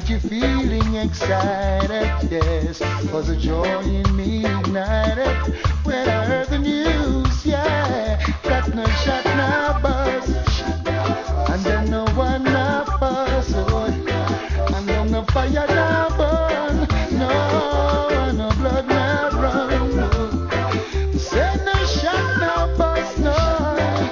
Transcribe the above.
got you feeling excited, yes, was the joy in me ignited.